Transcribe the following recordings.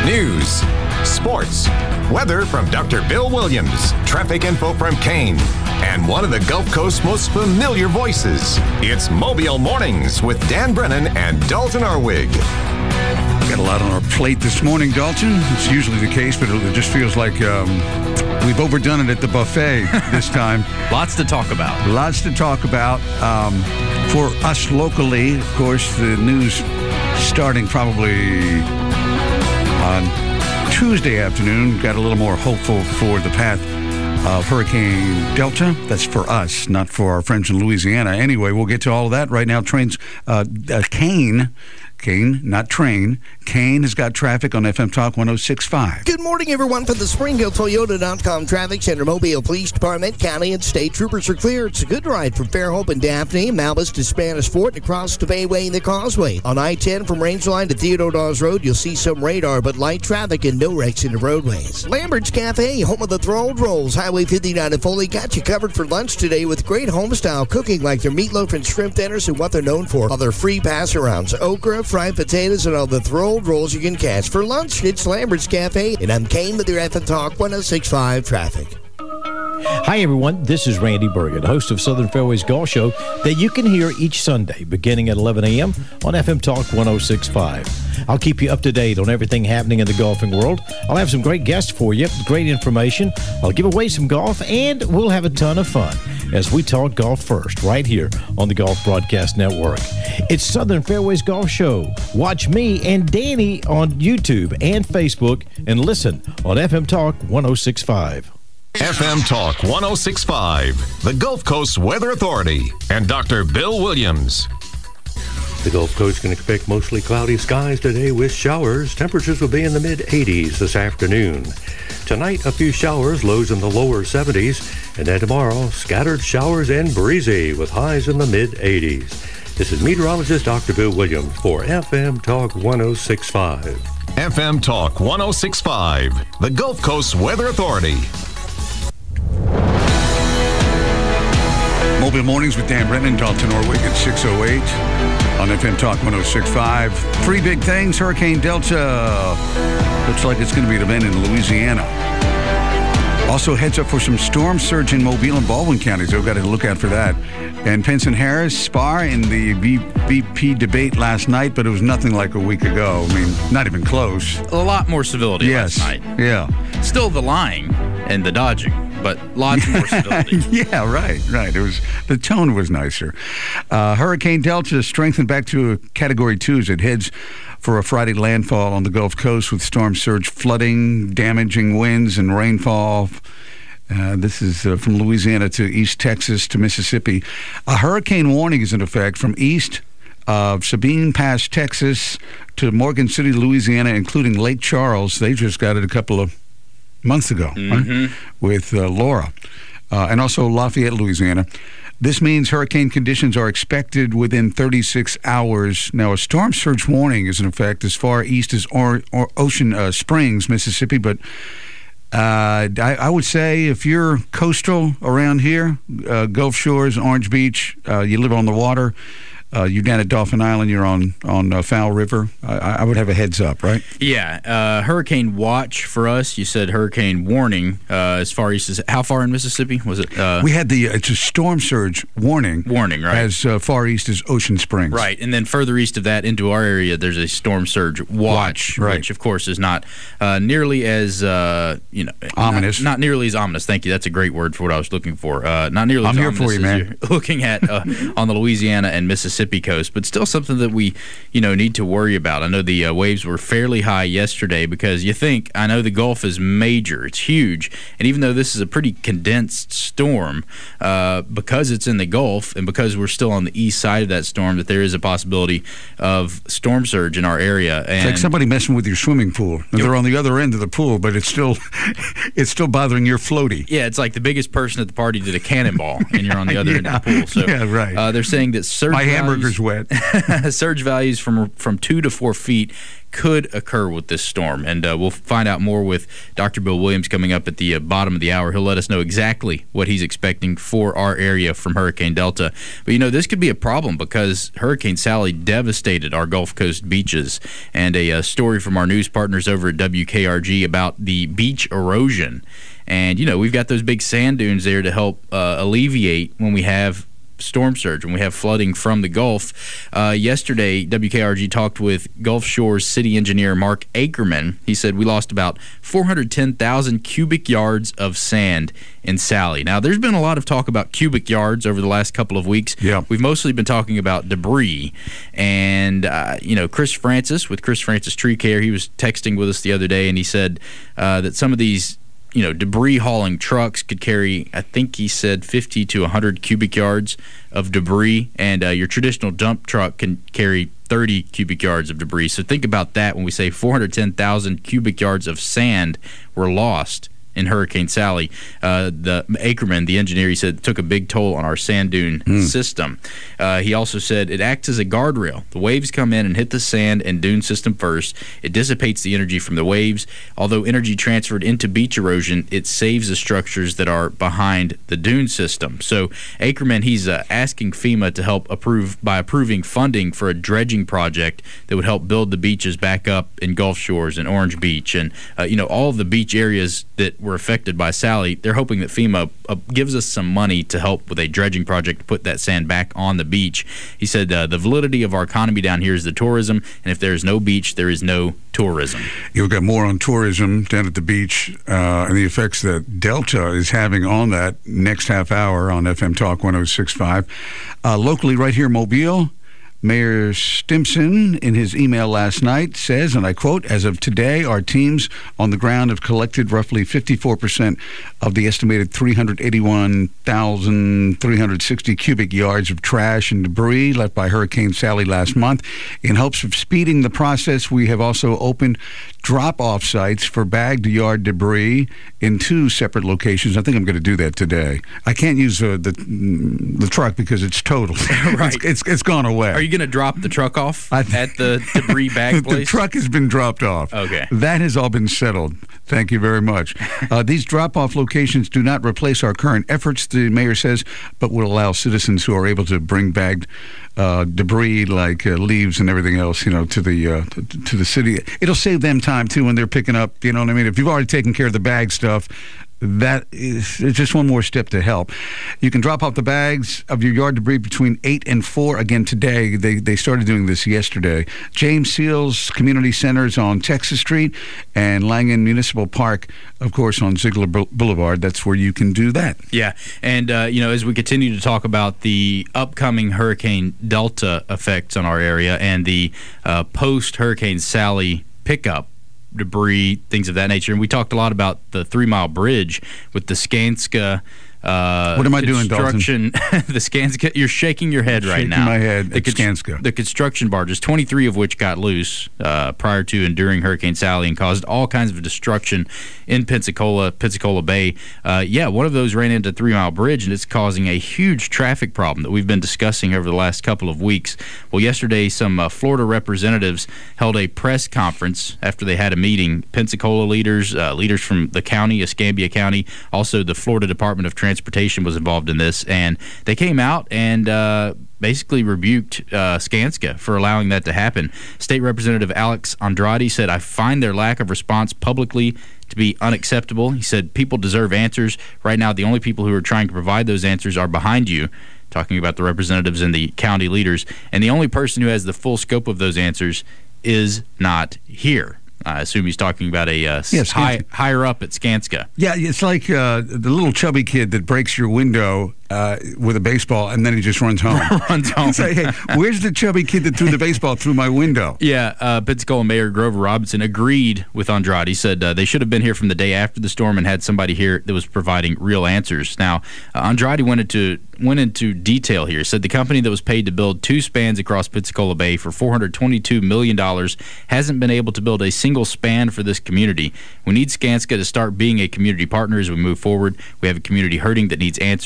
News, sports, weather from Dr. Bill Williams, traffic info from Kane, and one of the Gulf Coast's most familiar voices. It's Mobile Mornings with Dan Brennan and Dalton Arwig. Got a lot on our plate this morning, Dalton. It's usually the case, but it just feels like we've overdone it at the buffet this time. Lots to talk about. Lots to talk about. For us locally, of course, the news starting probably on Tuesday afternoon got a little more hopeful for the path of Hurricane Delta. That's for us, not for our friends in Louisiana. Anyway, we'll get to all of that right now. Kane, not train. Kane has got traffic on FM Talk 106.5. Good morning, everyone, from the SpringHillToyota.com Traffic Center. Mobile Police Department, County, and State Troopers are clear. It's a good ride from Fairhope and Daphne, Malbus to Spanish Fort, and across the Bayway and the Causeway. On I-10 from Rangeline to Theodore Dawes Road, you'll see some radar, but light traffic and no wrecks in the roadways. Lambert's Cafe, home of the Thrilled Rolls. Highway 59 in Foley got you covered for lunch today with great home-style cooking like their meatloaf and shrimp dinners and what they're known for. Other free pass-arounds, okra, fried potatoes, and all the Thrilled Rolls you can catch for lunch. It's Lambert's Cafe, and I'm Kane with your FM Talk 106.5 traffic. Hi, everyone. This is Randy Bergen, host of Southern Fairways Golf Show that you can hear each Sunday beginning at 11 a.m. on FM Talk 106.5. I'll keep you up to date on everything happening in the golfing world. I'll have some great guests for you, great information. I'll give away some golf, and we'll have a ton of fun as we talk golf first right here on the Golf Broadcast Network. It's Southern Fairways Golf Show. Watch me and Danny on YouTube and Facebook and listen on FM Talk 106.5. FM Talk 106.5, the Gulf Coast Weather Authority, and Dr. Bill Williams. The Gulf Coast can expect mostly cloudy skies today with showers. Temperatures will be in the mid-80s this afternoon. Tonight, a few showers, lows in the lower 70s. And then tomorrow, scattered showers and breezy with highs in the mid-80s. This is meteorologist Dr. Bill Williams for FM Talk 106.5. FM Talk 106.5, the Gulf Coast Weather Authority. Mobile Mornings with Dan Brennan, Dalton Orwig at 6:08 on FM Talk 106.5. Three big things. Hurricane Delta looks like it's going to be an event in Louisiana. Also, heads up for some storm surge in Mobile and Baldwin counties. We've got to look out for that. And Pence and Harris spar in the VP debate last night, but it was nothing like a week ago. I mean, not even close. A lot more civility last night. Yeah. Still the lying and the dodging, but lots more civility. Yeah, right. It was, the tone was nicer. Hurricane Delta strengthened back to a Category 2 as it heads for a Friday landfall on the Gulf Coast with storm surge, flooding, damaging winds, and rainfall. This is from Louisiana to East Texas to Mississippi. A hurricane warning is in effect from east of Sabine Pass, Texas, to Morgan City, Louisiana, including Lake Charles. They just got it a couple of months ago, right? With Laura, and also Lafayette, Louisiana. This means hurricane conditions are expected within 36 hours. Now, a storm surge warning is in effect as far east as Ocean Springs, Mississippi, but I would say if you're coastal around here, Gulf Shores, Orange Beach, you live on the water, you're down at Dauphin Island, you're on Fowl River, I would have a heads up, right? Yeah. Hurricane watch for us. You said hurricane warning as far east as, how far in Mississippi was it? We had it's a storm surge warning. Warning, right. As far east as Ocean Springs. Right. And then further east of that into our area, there's a storm surge watch, right. Which, of course, is not nearly as, ominous. Not nearly as ominous. Thank you. That's a great word for what I was looking for. Not nearly as ominous for you, man. as you're looking at on the Louisiana and Mississippi coast, but still something that we, need to worry about. I know the waves were fairly high yesterday because I know the Gulf is major. It's huge. And even though this is a pretty condensed storm, because it's in the Gulf and because we're still on the east side of that storm, that there is a possibility of storm surge in our area. And it's like somebody messing with your swimming pool. And they're on the other end of the pool, but it's still bothering your floaty. Yeah, it's like the biggest person at the party did a cannonball, and you're on the other end of the pool. So, right. They're saying that surge my hamburger's wet. Surge values from 2 to 4 feet could occur with this storm. And we'll find out more with Dr. Bill Williams coming up at the bottom of the hour. He'll let us know exactly what he's expecting for our area from Hurricane Delta. But, this could be a problem because Hurricane Sally devastated our Gulf Coast beaches. And a story from our news partners over at WKRG about the beach erosion. And, we've got those big sand dunes there to help alleviate when we have storm surge, when we have flooding from the Gulf. Yesterday, WKRG talked with Gulf Shores city engineer Mark Ackerman. He said we lost about 410,000 cubic yards of sand in Sally. Now, there's been a lot of talk about cubic yards over the last couple of weeks. Yeah. We've mostly been talking about debris. And, Chris Francis with Chris Francis Tree Care, he was texting with us the other day, and he said that some of these debris hauling trucks could carry, I think he said, 50 to 100 cubic yards of debris, and your traditional dump truck can carry 30 cubic yards of debris. So think about that when we say 410,000 cubic yards of sand were lost in Hurricane Sally. The Ackerman, the engineer, he said, took a big toll on our sand dune system. He also said it acts as a guardrail. The waves come in and hit the sand and dune system first. It dissipates the energy from the waves. Although energy transferred into beach erosion, it saves the structures that are behind the dune system. So Ackerman, he's asking FEMA to help approving funding for a dredging project that would help build the beaches back up in Gulf Shores and Orange Beach and all of the beach areas that were affected by Sally. They're hoping that FEMA gives us some money to help with a dredging project to put that sand back on the beach. He said the validity of our economy down here is the tourism, and if there is no beach, there is no tourism. You've got more on tourism down at the beach and the effects that Delta is having on that next half hour on FM Talk 106.5. Locally right here in Mobile, Mayor Stimson, in his email last night, says, and I quote, "As of today, our teams on the ground have collected roughly 54% of the estimated 381,360 cubic yards of trash and debris left by Hurricane Sally last month. In hopes of speeding the process, we have also opened drop-off sites for bagged yard debris in 2 separate locations." I think I'm going to do that today. I can't use the truck because it's totaled. Right. It's gone away. Are you going to drop the truck off at the debris bag place? The truck has been dropped off. Okay. That has all been settled. Thank you very much. These drop-off locations do not replace our current efforts, the mayor says, but will allow citizens who are able to bring bagged debris like leaves and everything else, to the city. It'll save them time too when they're picking up. You know what I mean? If you've already taken care of the bag stuff, that is just one more step to help. You can drop off the bags of your yard debris between 8 and 4 again today. They started doing this yesterday. James Seals Community Centers on Texas Street and Langen Municipal Park, of course, on Ziegler Boulevard. That's where you can do that. Yeah, and as we continue to talk about the upcoming Hurricane Delta effects on our area and the post-Hurricane Sally pickup debris, things of that nature. And we talked a lot about the 3 Mile Bridge with the Skanska what am I doing, Dalton? The Skanska, you're shaking your head right now. Shaking my head at Skanska. The construction barges, 23 of which got loose prior to and during Hurricane Sally and caused all kinds of destruction in Pensacola Bay. One of those ran into 3 Mile Bridge, and it's causing a huge traffic problem that we've been discussing over the last couple of weeks. Well, yesterday, some Florida representatives held a press conference after they had a meeting. Pensacola leaders from the county, Escambia County, also the Florida Department of Transportation was involved in this, and they came out and basically rebuked Skanska for allowing that to happen. State Representative Alex Andrade said, "I find their lack of response publicly to be unacceptable." He said, "People deserve answers. Right now, the only people who are trying to provide those answers are behind you," talking about the representatives and the county leaders, "and the only person who has the full scope of those answers is not here." I assume he's talking about a higher up at Skanska. Yeah, it's like the little chubby kid that breaks your window with a baseball, and then he just runs home. Say, hey, where's the chubby kid that threw the baseball through my window? Yeah, Pensacola Mayor Grover Robinson agreed with Andrade. He said they should have been here from the day after the storm and had somebody here that was providing real answers. Now, Andrade went into detail here. Said the company that was paid to build 2 spans across Pensacola Bay for $422 million hasn't been able to build a single span for this community. We need Skanska to start being a community partner as we move forward. We have a community hurting that needs answers, and those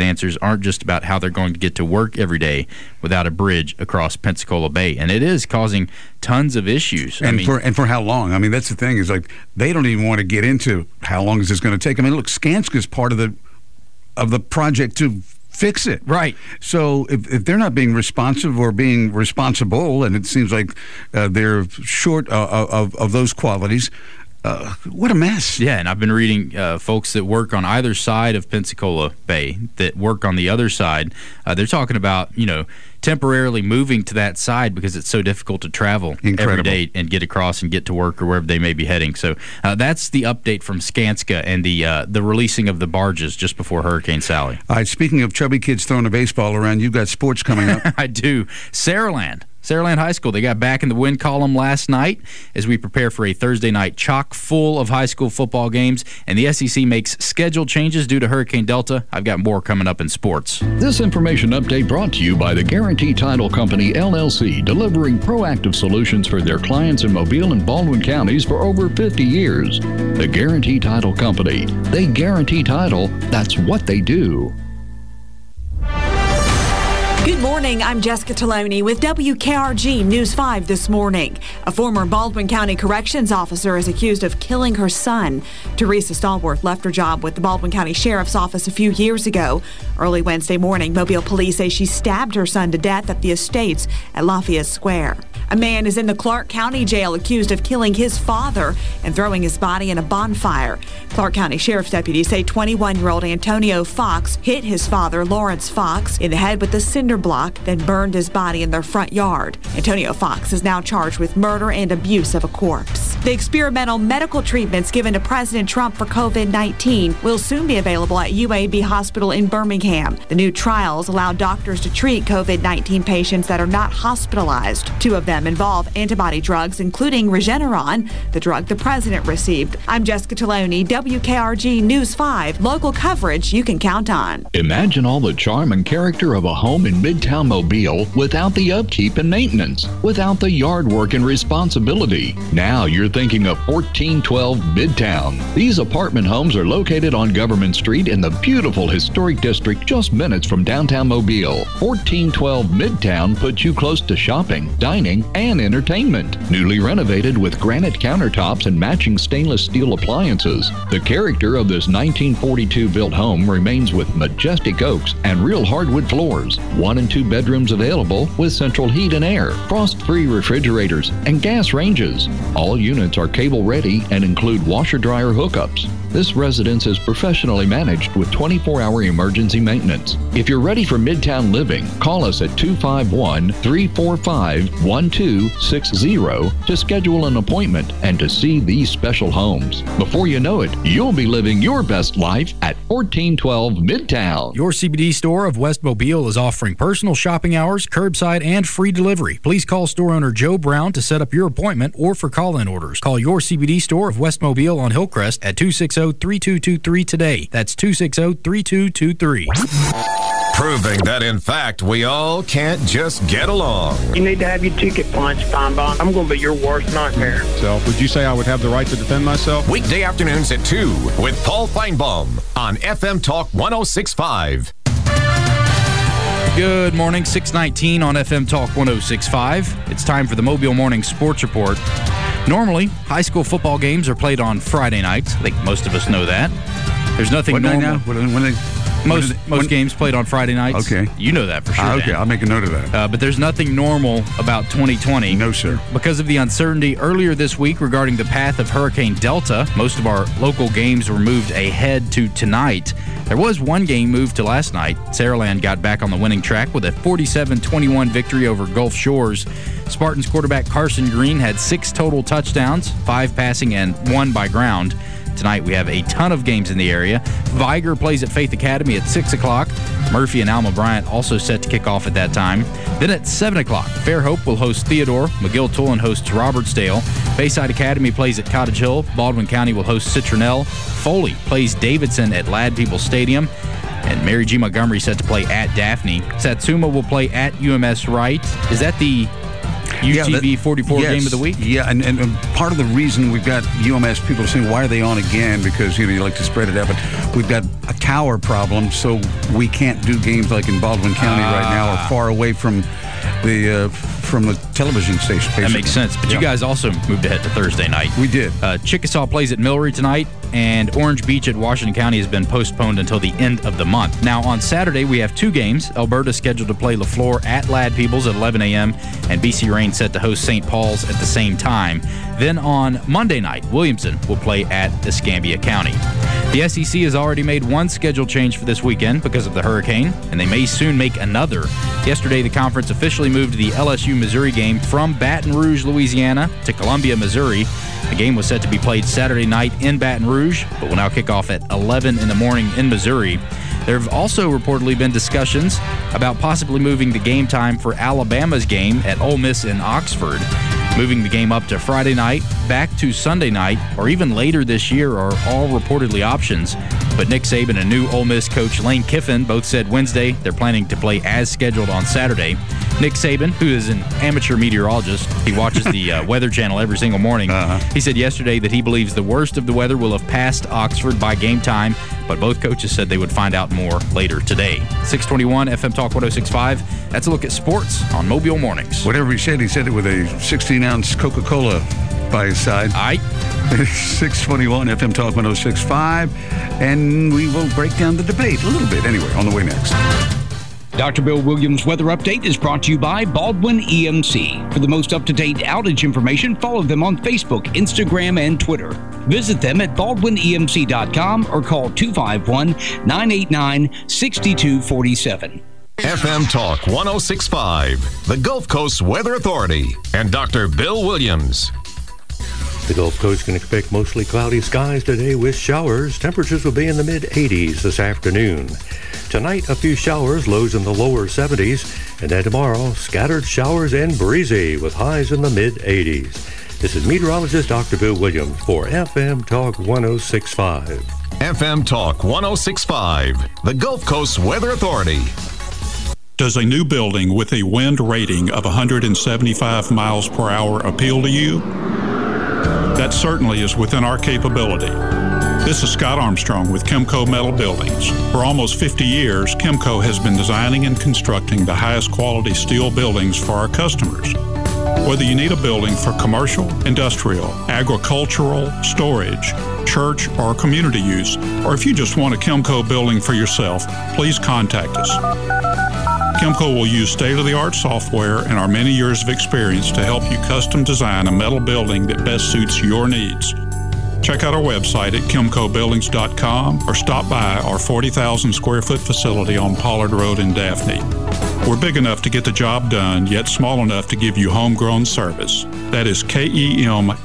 answers aren't just about how they're going to get to work every day without a bridge across Pensacola Bay. And it is causing tons of issues. And for how long? I mean, that's the thing, is like they don't even want to get into how long is this going to take. I mean, look, Skanska's part of the project to fix it. Right. So if they're not being responsive or being responsible, and it seems like they're short of those qualities, what a mess. Yeah, and I've been reading folks that work on either side of Pensacola Bay that work on the other side. They're talking about, temporarily moving to that side because it's so difficult to travel every day and get across and get to work or wherever they may be heading. So that's the update from Skanska and the releasing of the barges just before Hurricane Sally. All right, speaking of chubby kids throwing a baseball around, you've got sports coming up. I do. Saraland High School, they got back in the win column last night as we prepare for a Thursday night chock full of high school football games, and the SEC makes schedule changes due to Hurricane Delta. I've got more coming up in sports. This information update brought to you by the Guarantee Title Company, LLC, delivering proactive solutions for their clients in Mobile and Baldwin counties for over 50 years. The Guarantee Title Company. They guarantee title. That's what they do. Good morning, I'm Jessica Taloni with WKRG News 5 this morning. A former Baldwin County Corrections officer is accused of killing her son. Teresa Stallworth left her job with the Baldwin County Sheriff's Office a few years ago. Early Wednesday morning, Mobile police say she stabbed her son to death at the Estates at Lafayette Square. A man is in the Clark County Jail accused of killing his father and throwing his body in a bonfire. Clark County Sheriff's deputies say 21-year-old Antonio Fox hit his father, Lawrence Fox, in the head with a cinder block, then burned his body in their front yard. Antonio Fox is now charged with murder and abuse of a corpse. The experimental medical treatments given to President Trump for COVID-19 will soon be available at UAB Hospital in Birmingham. The new trials allow doctors to treat COVID-19 patients that are not hospitalized. Two of them involve antibody drugs, including Regeneron, the drug the president received. I'm Jessica Taloni, WKRG News 5, local coverage you can count on. Imagine all the charm and character of a home in Midtown Mobile without the upkeep and maintenance, without the yard work and responsibility. Now you're thinking of 1412 Midtown. These apartment homes are located on Government Street in the beautiful historic district just minutes from downtown Mobile. 1412 Midtown puts you close to shopping, dining, and entertainment. Newly renovated with granite countertops and matching stainless steel appliances. The character of this 1942 built home remains with majestic oaks and real hardwood floors. 1 and 2 bedrooms available with central heat and air, frost-free refrigerators, and gas ranges. All units are cable ready and include washer-dryer hookups. This residence is professionally managed with 24-hour emergency maintenance. If you're ready for Midtown living, call us at 251-345-1260 to schedule an appointment and to see these special homes. Before you know it, you'll be living your best life at 1412 Midtown. Your CBD store of West Mobile is offering personal shopping hours, curbside, and free delivery. Please call store owner Joe Brown to set up your appointment or for call-in orders. Call your CBD store of West Mobile on Hillcrest at 260-3223 today. That's 260-3223. Proving that, in fact, we all can't just get along. You need to have your ticket punched, Feinbaum. I'm going to be your worst nightmare. So, would you say I would have the right to defend myself? Weekday afternoons at 2 with Paul Feinbaum on FM Talk 106.5. Good morning, 6:19 on FM Talk 106.5. It's time for the Mobile Morning Sports Report. Normally, high school football games are played on Friday nights. I think most of us know that. There's nothing normal. Most games played on Friday nights. Okay. You know that for sure. Okay, Dan. I'll make a note of that. But there's nothing normal about 2020. No, sir. Because of the uncertainty earlier this week regarding the path of Hurricane Delta, most of our local games were moved ahead to tonight. There was one game moved to last night. Saraland got back on the winning track with a 47-21 victory over Gulf Shores. Spartans quarterback Carson Green had 6 total touchdowns, 5 passing and 1 by ground. Tonight we have a ton of games in the area. Viger plays at Faith Academy at 6 o'clock. Murphy and Alma Bryant also set to kick off at that time. Then at 7 o'clock, Fairhope will host Theodore. McGill-Tulane hosts Robertsdale. Bayside Academy plays at Cottage Hill. Baldwin County will host Citronelle. Foley plays Davidson at Ladd People Stadium. And Mary G. Montgomery set to play at Daphne. Satsuma will play at UMS Wright. Is that the UTV 44 game of the week? Yeah, and part of the reason we've got UMS people saying, why are they on again? Because, you like to spread it out. But we've got a tower problem, so we can't do games like in Baldwin County right now or far away from the television station. Basically. That makes sense. But you guys also moved ahead to Thursday night. We did. Chickasaw plays at Millry tonight, and Orange Beach at Washington County has been postponed until the end of the month. Now, on Saturday, we have 2 games. Alberta scheduled to play LaFleur at Ladd Peebles at 11 a.m., and BC Reign set to host St. Paul's at the same time. Then on Monday night, Williamson will play at Escambia County. The SEC has already made one schedule change for this weekend because of the hurricane, and they may soon make another. Yesterday, the conference officially moved the LSU-Missouri game from Baton Rouge, Louisiana to Columbia, Missouri. The game was set to be played Saturday night in Baton Rouge, but will now kick off at 11 in the morning in Missouri. There have also reportedly been discussions about possibly moving the game time for Alabama's game at Ole Miss in Oxford. Moving the game up to Friday night, back to Sunday night, or even later this year are all reportedly options. But Nick Saban and new Ole Miss coach Lane Kiffin both said Wednesday they're planning to play as scheduled on Saturday. Nick Saban, who is an amateur meteorologist, he watches the Weather Channel every single morning. He said yesterday that he believes the worst of the weather will have passed Oxford by game time, but both coaches said they would find out more later today. 621 FM Talk 106.5. That's a look at sports on Mobile Mornings. Whatever he said it with a 16-ounce Coca-Cola by his side. 621 FM Talk 106.5. And we will break down the debate a little bit anyway on the way next. Dr. Bill Williams' weather update is brought to you by Baldwin EMC. For the most up-to-date outage information, follow them on Facebook, Instagram, and Twitter. Visit them at baldwinemc.com or call 251-989-6247. FM Talk 106.5, the Gulf Coast Weather Authority, and Dr. Bill Williams. The Gulf Coast can expect mostly cloudy skies today with showers. Temperatures will be in the mid-80s this afternoon. Tonight, a few showers, lows in the lower 70s. And then tomorrow, scattered showers and breezy with highs in the mid-80s. This is meteorologist Dr. Bill Williams for FM Talk 106.5. FM Talk 106.5, the Gulf Coast Weather Authority. Does a new building with a wind rating of 175 miles per hour appeal to you? That certainly is within our capability. This is Scott Armstrong with Chemco Metal Buildings. For almost 50 years, Chemco has been designing and constructing the highest quality steel buildings for our customers. Whether you need a building for commercial, industrial, agricultural, storage, church, or community use, or if you just want a Chemco building for yourself, please contact us. Chemco will use state-of-the-art software and our many years of experience to help you custom design a metal building that best suits your needs. Check out our website at chemcobuildings.com or stop by our 40,000 square foot facility on Pollard Road in Daphne. We're big enough to get the job done, yet small enough to give you homegrown service. That is KEMKO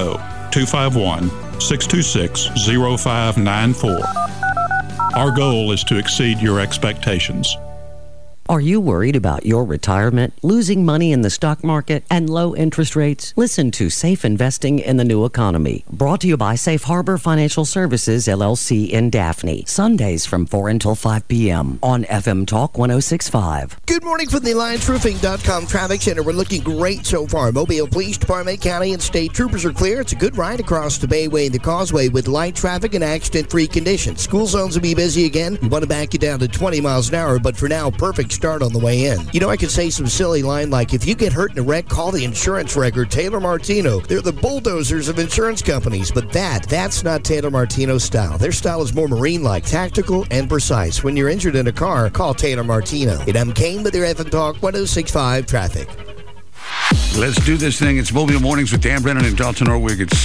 251-626-0594. Our goal is to exceed your expectations. Are you worried about your retirement, losing money in the stock market, and low interest rates? Listen to Safe Investing in the New Economy, brought to you by Safe Harbor Financial Services, LLC in Daphne. Sundays from 4 until 5 p.m. on FM Talk 106.5. Good morning from the AllianceRoofing.com Traffic Center. We're looking great so far. Mobile Police Department, County, and State Troopers are clear. It's a good ride across the Bayway and the Causeway with light traffic and accident-free conditions. School zones will be busy again. We want to back you down to 20 miles an hour, but for now, perfect start on the way in. I could say some silly line like, if you get hurt in a wreck, call the insurance wrecker, Taylor Martino. They're the bulldozers of insurance companies, but that's not Taylor Martino's style. Their style is more marine-like, tactical, and precise. When you're injured in a car, call Taylor Martino. And I'm Kane with your FM Talk 106.5 traffic. Let's do this thing. It's Mobile Mornings with Dan Brennan and Dalton Orwig at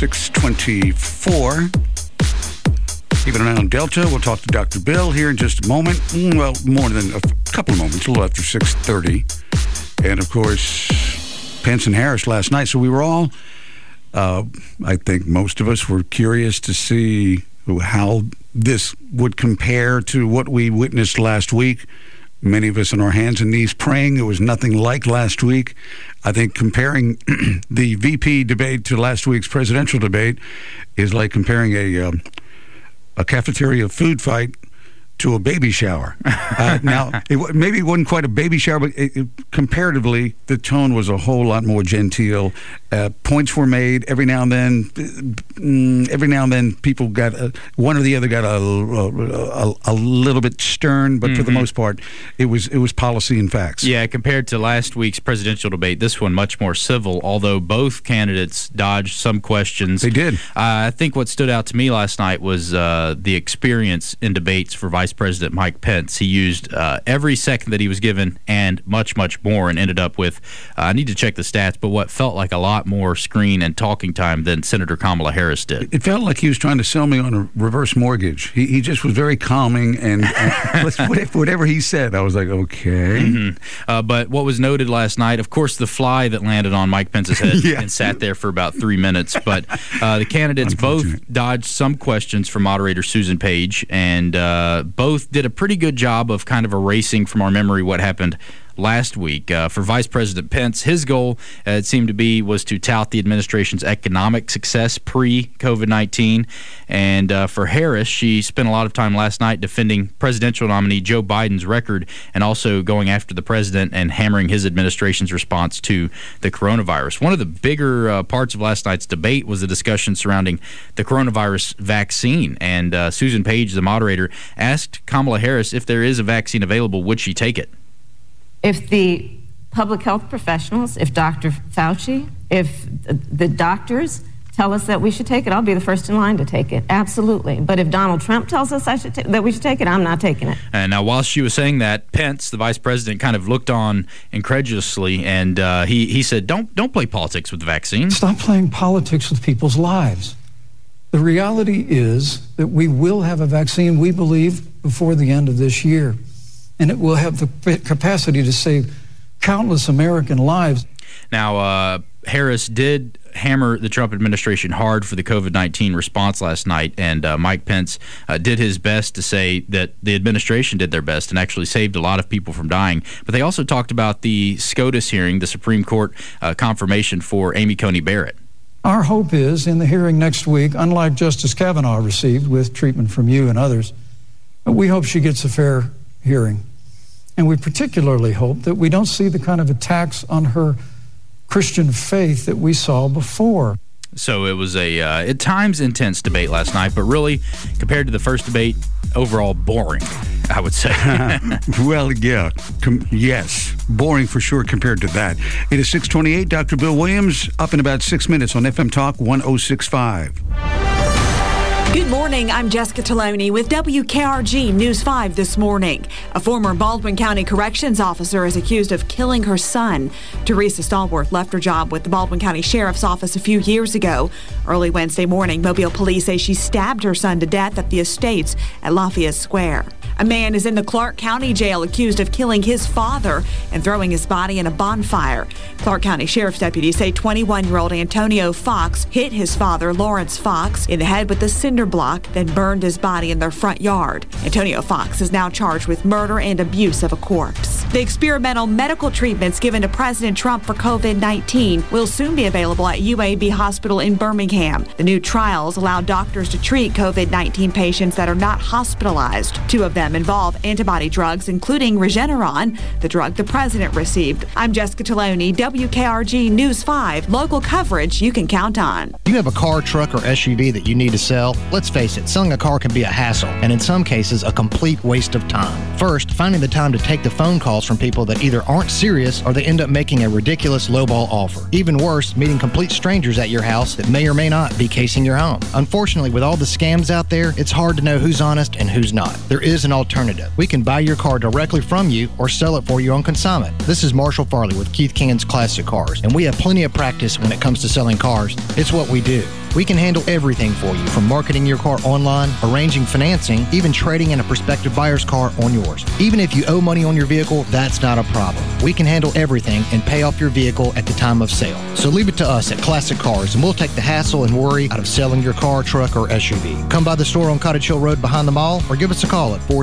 6:24. Keeping an eye on Delta. We'll talk to Dr. Bill here in just a moment. Well, more than a couple of moments, a little after 6:30. And, of course, Pence and Harris last night. So we were all, I think most of us were curious to see how this would compare to what we witnessed last week. Many of us on our hands and knees praying. It was nothing like last week. I think comparing the VP debate to last week's presidential debate is like comparing a cafeteria food fight to a baby shower. Now, maybe it wasn't quite a baby shower, but comparatively, the tone was a whole lot more genteel. Points were made every now and then. People got one or the other got a little bit stern, but for the most part, it was policy and facts. Yeah, compared to last week's presidential debate, this one much more civil. Although both candidates dodged some questions, they did. I think what stood out to me last night was the experience in debates for Vice President Mike Pence. He used every second that he was given and much, much more, and ended up with, I need to check the stats, but what felt like a lot more screen and talking time than Senator Kamala Harris did. It felt like he was trying to sell me on a reverse mortgage. He just was very calming, and whatever he said, I was like, okay. But what was noted last night, of course, the fly that landed on Mike Pence's head and sat there for about 3 minutes. But the candidates both dodged some questions from moderator Susan Page, and both did a pretty good job of kind of erasing from our memory what happened last week. For Vice President Pence, his goal, it seemed to be, was to tout the administration's economic success pre-COVID-19. And for Harris, she spent a lot of time last night defending presidential nominee Joe Biden's record and also going after the president and hammering his administration's response to the coronavirus. One of the bigger parts of last night's debate was the discussion surrounding the coronavirus vaccine. And Susan Page, the moderator, asked Kamala Harris if there is a vaccine available, would she take it? If the public health professionals, if Dr. Fauci, if the doctors tell us that we should take it, I'll be the first in line to take it. Absolutely. But if Donald Trump tells us that we should take it, I'm not taking it. And now, while she was saying that, Pence, the vice president, kind of looked on incredulously, and he said, "Don't play politics with the vaccine. Stop playing politics with people's lives. The reality is that we will have a vaccine, we believe, before the end of this year. And it will have the capacity to save countless American lives." Now, Harris did hammer the Trump administration hard for the COVID-19 response last night, and Mike Pence did his best to say that the administration did their best and actually saved a lot of people from dying. But they also talked about the SCOTUS hearing, the Supreme Court confirmation for Amy Coney Barrett. Our hope is, in the hearing next week, unlike Justice Kavanaugh received with treatment from you and others, we hope she gets a fair hearing. And we particularly hope that we don't see the kind of attacks on her Christian faith that we saw before. So it was a, at times, intense debate last night, but really, compared to the first debate, overall boring, I would say. Well, yeah. Yes. Boring for sure compared to that. It is 6:28. Dr. Bill Williams, up in about 6 minutes on FM Talk 106.5. Good morning. I'm Jessica Taloni with WKRG News 5 this morning. A former Baldwin County Corrections officer is accused of killing her son. Teresa Stallworth left her job with the Baldwin County Sheriff's Office a few years ago. Early Wednesday morning, Mobile police say she stabbed her son to death at the Estates at Lafayette Square. A man is in the Clark County Jail accused of killing his father and throwing his body in a bonfire. Clark County Sheriff's deputies say 21-year-old Antonio Fox hit his father, Lawrence Fox, in the head with a cinder block, then burned his body in their front yard. Antonio Fox is now charged with murder and abuse of a corpse. The experimental medical treatments given to President Trump for COVID-19 will soon be available at UAB Hospital in Birmingham. The new trials allow doctors to treat COVID-19 patients that are not hospitalized. Two of them involve antibody drugs, including Regeneron, the drug the president received. I'm Jessica Taloni, WKRG News 5, local coverage you can count on. Do you have a car, truck, or SUV that you need to sell? Let's face it, selling a car can be a hassle, and in some cases, a complete waste of time. First, finding the time to take the phone calls from people that either aren't serious or they end up making a ridiculous lowball offer. Even worse, meeting complete strangers at your house that may or may not be casing your home. Unfortunately, with all the scams out there, it's hard to know who's honest and who's not. There is an alternative. We can buy your car directly from you or sell it for you on consignment. This is Marshall Farley with Keith King's Classic Cars, and we have plenty of practice when it comes to selling cars. It's what we do. We can handle everything for you, from marketing your car online, arranging financing, even trading in a prospective buyer's car on yours. Even if you owe money on your vehicle, that's not a problem. We can handle everything and pay off your vehicle at the time of sale. So leave it to us at Classic Cars, and we'll take the hassle and worry out of selling your car, truck, or SUV. Come by the store on Cottage Hill Road behind the mall, or give us a call at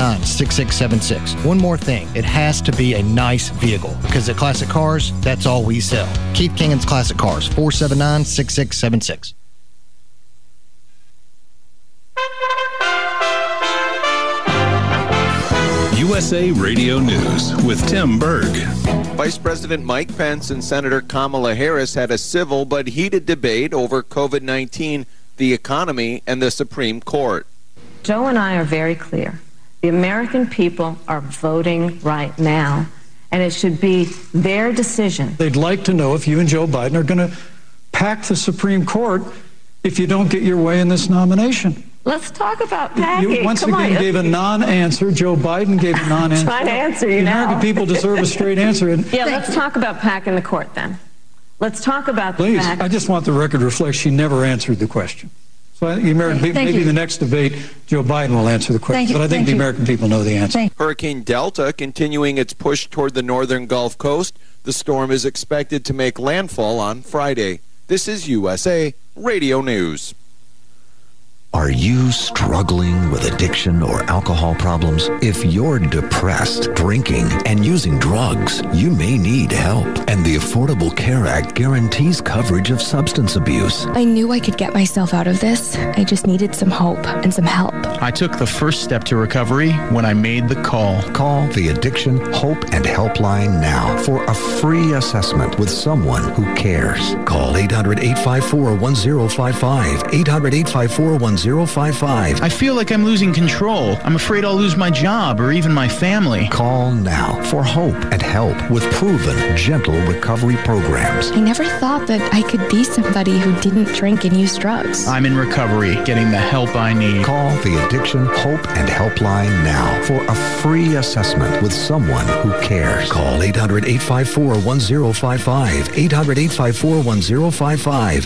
479-6676. One more thing, it has to be a nice vehicle, because at Classic Cars, that's all we sell. Keith King's Classic Cars, 479-6676. USA Radio News with Tim Berg. Vice President Mike Pence and Senator Kamala Harris had a civil but heated debate over COVID-19, the economy, and the Supreme Court. Joe and I are very clear. The American people are voting right now, and it should be their decision. They'd like to know if you and Joe Biden are going to pack the Supreme Court if you don't get your way in this nomination. Let's talk about packing. You once again gave a non-answer. Joe Biden gave a non-answer. I'm trying to answer you the now. American people deserve a straight answer. And let's talk about packing the court then. Let's talk about the fact. I just want the record to reflect she never answered the question. So I think the American people, maybe the next debate, Joe Biden will answer the question. But I think the American people know the answer. Hurricane Delta continuing its push toward the northern Gulf Coast. The storm is expected to make landfall on Friday. This is USA Radio News. Are you struggling with addiction or alcohol problems? If you're depressed, drinking, and using drugs, you may need help. And the Affordable Care Act guarantees coverage of substance abuse. I knew I could get myself out of this. I just needed some hope and some help. I took the first step to recovery when I made the call. Call the Addiction Hope and Helpline now for a free assessment with someone who cares. Call 800-854-1055. 800-854-1055. I feel like I'm losing control. I'm afraid I'll lose my job or even my family. Call now for hope and help with proven, gentle recovery programs. I never thought that I could be somebody who didn't drink and use drugs. I'm in recovery, getting the help I need. Call the Addiction Hope and Helpline now for a free assessment with someone who cares. Call 800-854-1055. 800-854-1055.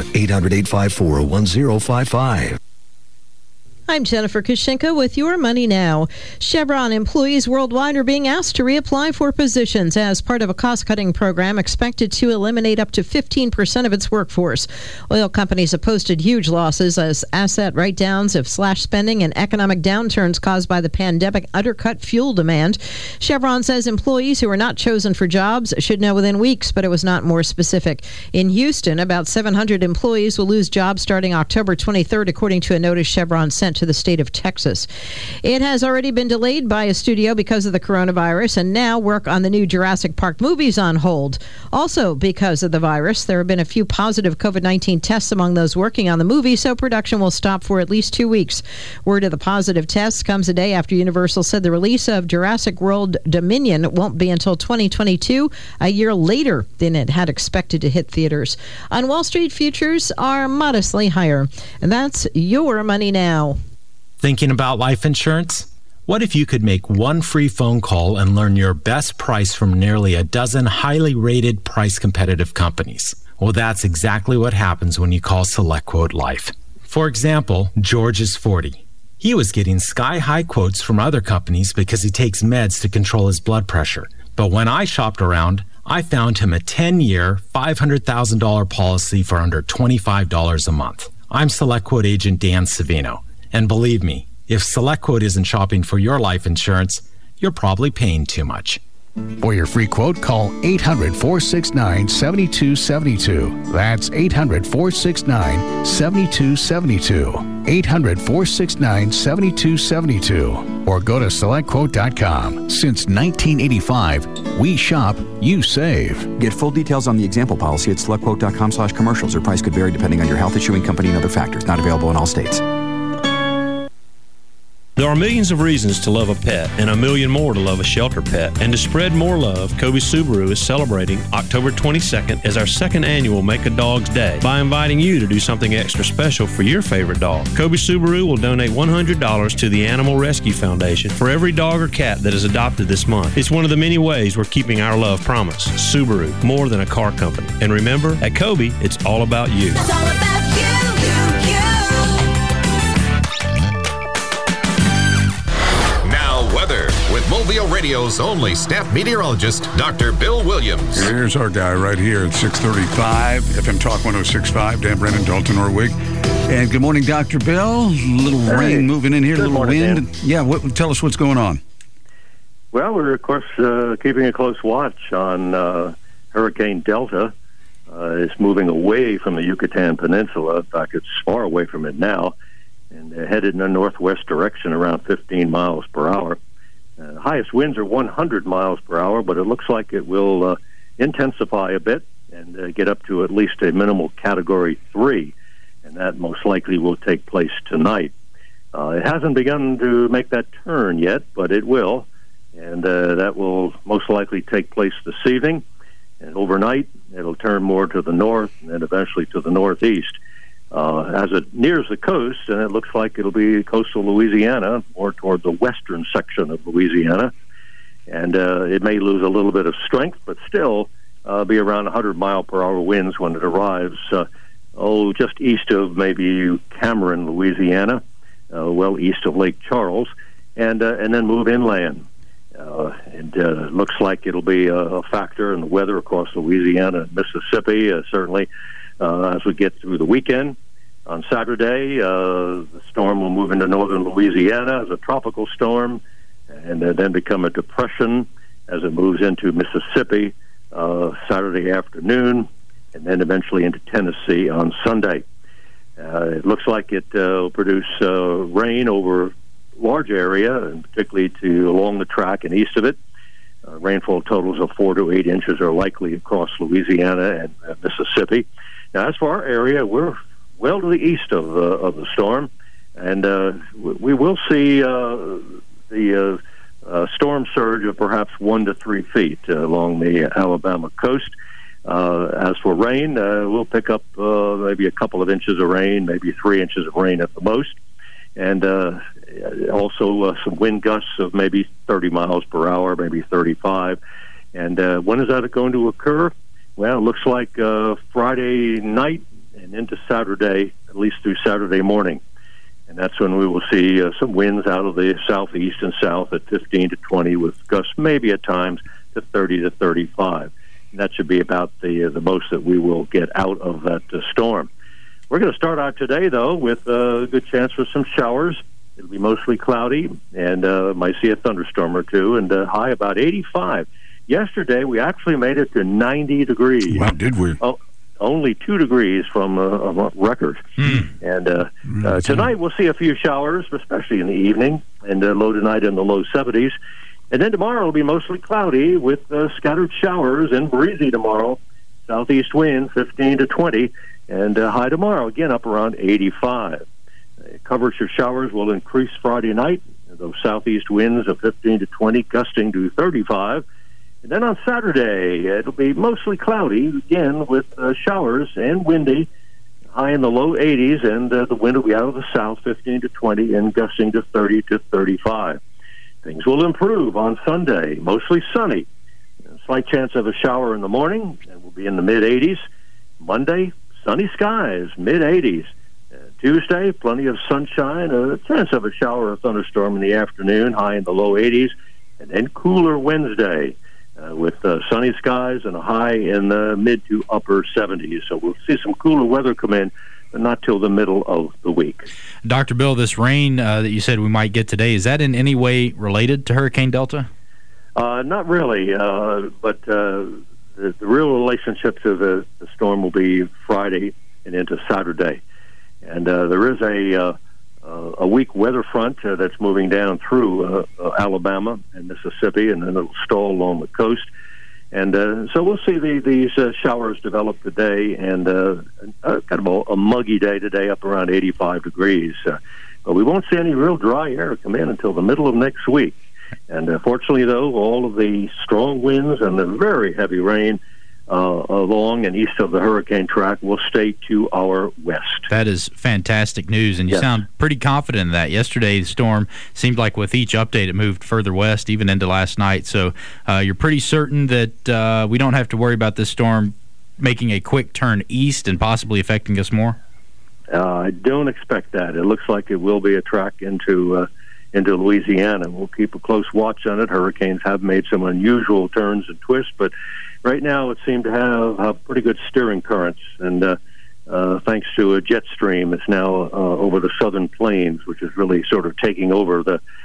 800-854-1055. I'm Jennifer Kushinka with Your Money Now. Chevron employees worldwide are being asked to reapply for positions as part of a cost-cutting program expected to eliminate up to 15% of its workforce. Oil companies have posted huge losses as asset write-downs of slashed spending and economic downturns caused by the pandemic undercut fuel demand. Chevron says employees who are not chosen for jobs should know within weeks, but it was not more specific. In Houston, about 700 employees will lose jobs starting October 23rd, according to a notice Chevron sent to the state of Texas. It has already been delayed by a studio because of the coronavirus, and now work on the new Jurassic Park movies on hold. Also because of the virus, there have been a few positive COVID-19 tests among those working on the movie, so production will stop for at least 2 weeks. Word of the positive tests comes a day after Universal said the release of Jurassic World Dominion won't be until 2022, a year later than it had expected to hit theaters. On Wall Street, futures are modestly higher. And that's Your Money Now. Thinking about life insurance? What if you could make one free phone call and learn your best price from nearly a dozen highly rated, price-competitive companies? Well, that's exactly what happens when you call SelectQuote Life. For example, George is 40. He was getting sky-high quotes from other companies because he takes meds to control his blood pressure. But when I shopped around, I found him a 10-year, $500,000 policy for under $25 a month. I'm SelectQuote agent Dan Savino. And believe me, if SelectQuote isn't shopping for your life insurance, you're probably paying too much. For your free quote, call 800-469-7272. That's 800-469-7272. 800-469-7272. Or go to SelectQuote.com. Since 1985, we shop, you save. Get full details on the example policy at SelectQuote.com/commercials. Or price could vary depending on your health, issuing company, and other factors. Not available in all states. There are millions of reasons to love a pet and a million more to love a shelter pet. And to spread more love, Kobe Subaru is celebrating October 22nd as our second annual Make a Dog's Day by inviting you to do something extra special for your favorite dog. Kobe Subaru will donate $100 to the Animal Rescue Foundation for every dog or cat that is adopted this month. It's one of the many ways we're keeping our love promise. Subaru, more than a car company. And remember, at Kobe, it's all about you. It's all about you. With Mobile Radio's only staff meteorologist, Dr. Bill Williams. Here's our guy right here at 635, FM Talk 106.5, Dan Brennan, Dalton Norwig. And good morning, Dr. Bill. A little rain moving in here, a little morning, wind. Dan. Yeah, tell us what's going on. Well, we're, of course, keeping a close watch on Hurricane Delta. It's moving away from the Yucatan Peninsula. In fact, it's far away from it now, and headed in a northwest direction around 15 miles per hour. Highest winds are 100 miles per hour, but it looks like it will intensify a bit and get up to at least a minimal Category 3, and that most likely will take place tonight. It hasn't begun to make that turn yet, but it will, and that will most likely take place this evening. And overnight, it'll turn more to the north and then eventually to the northeast. As it nears the coast, and it looks like it'll be coastal Louisiana, more toward the western section of Louisiana, and it may lose a little bit of strength, but still be around 100-mile-per-hour winds when it arrives, just east of maybe Cameron, Louisiana, well east of Lake Charles, and then move inland. It looks like it'll be a factor in the weather across Louisiana and Mississippi, certainly as we get through the weekend. On Saturday, the storm will move into northern Louisiana as a tropical storm and then become a depression as it moves into Mississippi Saturday afternoon, and then eventually into Tennessee on Sunday. It looks like it will produce rain over large area, and particularly along the track and east of it. Rainfall totals of 4 to 8 inches are likely across Louisiana and Mississippi. Now, as for our area, we're well to the east of the storm, and we will see the storm surge of perhaps 1 to 3 feet along the Alabama coast. As for rain, we'll pick up maybe a couple of inches of rain, maybe 3 inches of rain at the most, and also some wind gusts of maybe 30 miles per hour, maybe 35. And when is that going to occur? Well, it looks like Friday night and into Saturday, at least through Saturday morning. And that's when we will see some winds out of the southeast and south at 15 to 20, with gusts maybe at times to 30 to 35. And that should be about the most that we will get out of that storm. We're going to start out today, though, with a good chance for some showers. It'll be mostly cloudy, and might see a thunderstorm or two, and high about 85. Yesterday, we actually made it to 90 degrees. Wow, did we? Only 2 degrees from a record. And tonight, we'll see a few showers, especially in the evening, and low tonight in the low 70s. And then tomorrow will be mostly cloudy with scattered showers and breezy tomorrow. Southeast wind 15 to 20, and high tomorrow again up around 85. Coverage of showers will increase Friday night. Those southeast winds of 15 to 20, gusting to 35. And then on Saturday, it'll be mostly cloudy again with showers and windy, high in the low 80s, and the wind will be out of the south 15 to 20 and gusting to 30 to 35. Things will improve on Sunday, mostly sunny. A slight chance of a shower in the morning, and we'll be in the mid-80s. Monday, sunny skies, mid-80s. Tuesday, plenty of sunshine, a chance of a shower or thunderstorm in the afternoon, high in the low 80s. And then cooler Wednesday with sunny skies and a high in the mid to upper 70s. So we'll see some cooler weather come in, but not till the middle of the week. Dr. Bill, this rain that you said we might get today, is that in any way related to Hurricane Delta? Not really, but the real relationship to the storm will be Friday and into Saturday. And there is a weak weather front that's moving down through Alabama and Mississippi, and then it'll stall along the coast. And so we'll see these showers develop today, and kind of a muggy day today, up around 85 degrees. But we won't see any real dry air come in until the middle of next week. And fortunately, though, all of the strong winds and the very heavy rain along and east of the hurricane track will stay to our west. That is fantastic news, and you sound pretty confident in that. Yesterday, the storm seemed like with each update it moved further west, even into last night. So you're pretty certain that we don't have to worry about this storm making a quick turn east and possibly affecting us more? I don't expect that. It looks like it will be a track into Louisiana. We'll keep a close watch on it. Hurricanes have made some unusual turns and twists, but right now it seemed to have pretty good steering currents, and thanks to a jet stream, it's now over the southern plains, which is really sort of taking over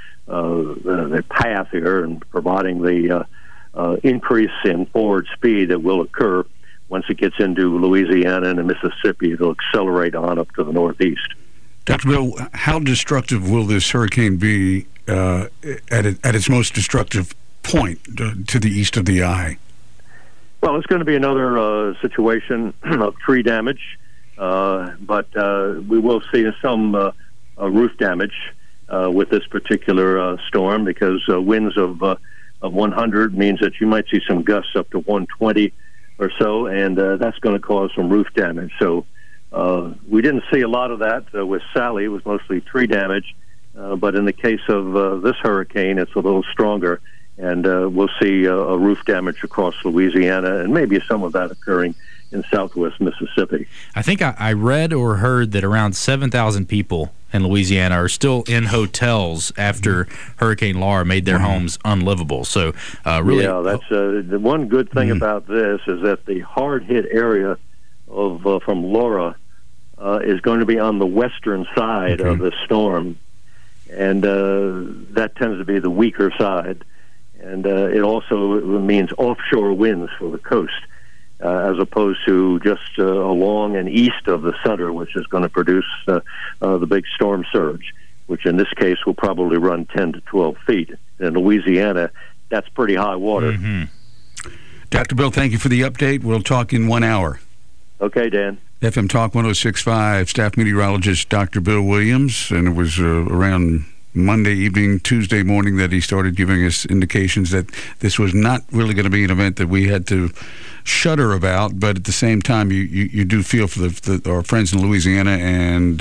the path here and providing the increase in forward speed that will occur. Once it gets into Louisiana and Mississippi, it'll accelerate on up to the northeast. Dr. Bill, how destructive will this hurricane be at its most destructive point to the east of the eye? Well, it's going to be another situation of tree damage, but we will see some roof damage with this particular storm, because winds of 100 means that you might see some gusts up to 120 or so, and that's going to cause some roof damage. So we didn't see a lot of that with Sally. It was mostly tree damage, but in the case of this hurricane, it's a little stronger, and we'll see a roof damage across Louisiana, and maybe some of that occurring in southwest Mississippi. I think I read or heard that around 7,000 people in Louisiana are still in hotels after Hurricane Laura made their homes unlivable. So really, yeah, that's the one good thing about this is that the hard-hit area of from Laura is going to be on the western side of the storm, and that tends to be the weaker side. And it also means offshore winds for the coast, as opposed to just along and east of the center, which is going to produce the big storm surge, which in this case will probably run 10 to 12 feet. In Louisiana, that's pretty high water. Mm-hmm. Dr. Bill, thank you for the update. We'll talk in 1 hour. Okay, Dan. FM Talk 106.5, staff meteorologist Dr. Bill Williams, and it was around Monday evening, Tuesday morning that he started giving us indications that this was not really going to be an event that we had to shudder about, but at the same time, you do feel for our friends in Louisiana, and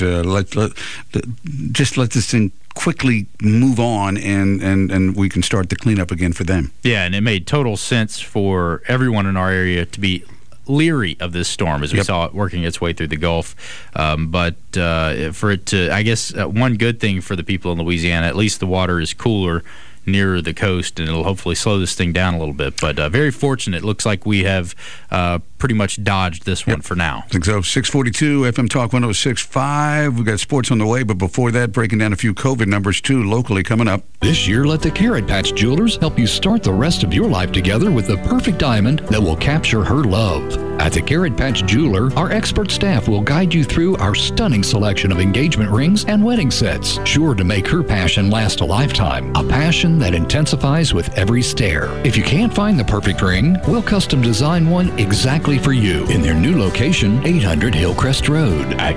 just let this thing quickly move on, and we can start the cleanup again for them. Yeah, and it made total sense for everyone in our area to be leery of this storm as we saw it working its way through the Gulf. But for it to, I guess, one good thing for the people in Louisiana, at least the water is cooler nearer the coast, and it'll hopefully slow this thing down a little bit. But very fortunate. It looks like we have pretty much dodged this one for now. I think so. 642 FM Talk 106.5. We've got sports on the way, but before that, breaking down a few COVID numbers, too, locally coming up. This year, let the Carrot Patch Jewelers help you start the rest of your life together with the perfect diamond that will capture her love. At the Carrot Patch Jeweler, our expert staff will guide you through our stunning selection of engagement rings and wedding sets, sure to make her passion last a lifetime. A passion that intensifies with every stare. If you can't find the perfect ring, we'll custom design one exactly for you in their new location, 800 Hillcrest Road at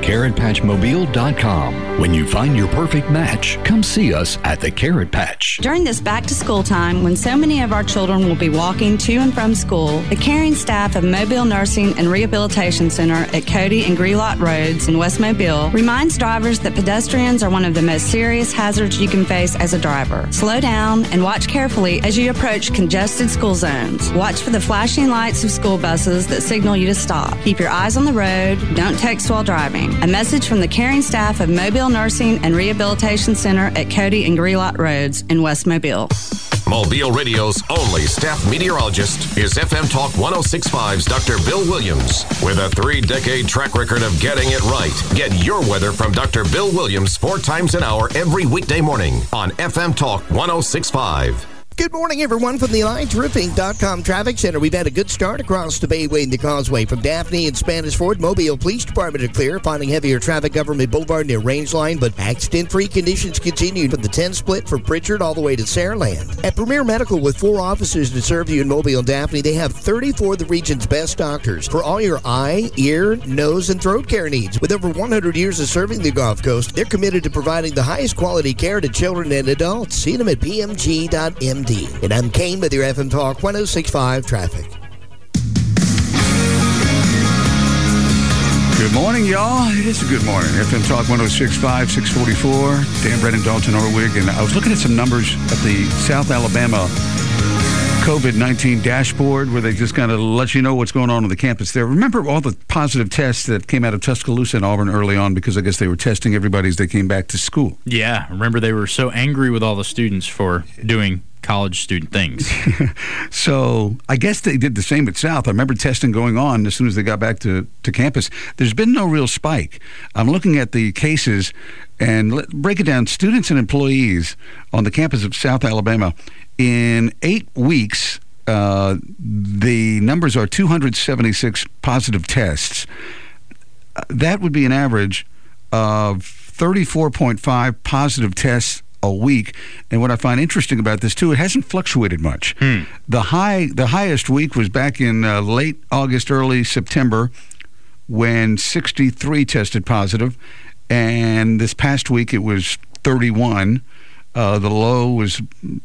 carrotpatchmobile.com. When you find your perfect match, come see us at the Carrot Patch. During this back-to-school time, when so many of our children will be walking to and from school, the caring staff of Mobile Nursing and Rehabilitation Center at Cody and Grelot Roads in West Mobile reminds drivers that pedestrians are one of the most serious hazards you can face as a driver. Slow down and watch carefully as you approach congested school zones. Watch for the flashing lights of school buses that signal you to stop. Keep your eyes on the road. Don't text while driving. A message from the caring staff of Mobile Nursing and Rehabilitation Center at Cody and Grelot Roads in West Mobile. Mobile Radio's only staff meteorologist is FM Talk 106.5's Dr. Bill Williams. With a 3-decade track record of getting it right, get your weather from Dr. Bill Williams 4 times an hour every weekday morning on FM Talk 106.5. Good morning, everyone, from the AllianceRoofing.com Traffic Center. We've had a good start across the Bayway and the Causeway. From Daphne and Spanish Ford, Mobile Police Department are clear, finding heavier traffic Government Boulevard near Range Line, but accident-free conditions continue from the 10 split from Pritchard all the way to Saraland. At Premier Medical, with 4 offices to serve you in Mobile and Daphne, they have 34 of the region's best doctors for all your eye, ear, nose, and throat care needs. With over 100 years of serving the Gulf Coast, they're committed to providing the highest quality care to children and adults. See them at pmg.md. And I'm Kane with your FM Talk 106.5 traffic. Good morning, y'all. It is a good morning. FM Talk 106.5, 644. Dan Brennan, Dalton Orwig. And I was looking at some numbers at the South Alabama COVID-19 dashboard where they just kind of let you know what's going on the campus there. Remember all the positive tests that came out of Tuscaloosa and Auburn early on because I guess they were testing everybody as they came back to school. Yeah. Remember they were so angry with all the students for doing college student things. So I guess they did the same at South. I remember testing going on as soon as they got back to campus. There's been no real spike. I'm looking at the cases and break it down. Students and employees on the campus of South Alabama, in 8 weeks, the numbers are 276 positive tests. That would be an average of 34.5 positive tests a week. And what I find interesting about this, too, it hasn't fluctuated much. The highest week was back in late August, early September, when 63 tested positive. And this past week, it was 31. The low was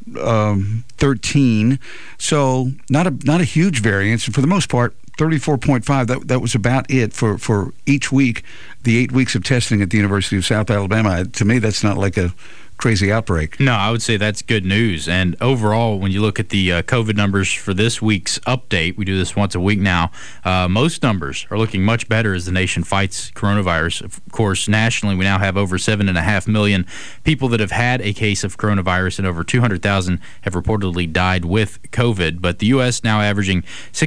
13. So not a huge variance. For the most part, 34.5, that was about it for each week, the 8 weeks of testing at the University of South Alabama. To me, that's not like a crazy outbreak. No, I would say that's good news. And overall, when you look at the COVID numbers for this week's update, we do this once a week now, most numbers are looking much better as the nation fights coronavirus. Of course, nationally, we now have over 7.5 million people that have had a case of coronavirus, and over 200,000 have reportedly died with COVID. But the U.S. now averaging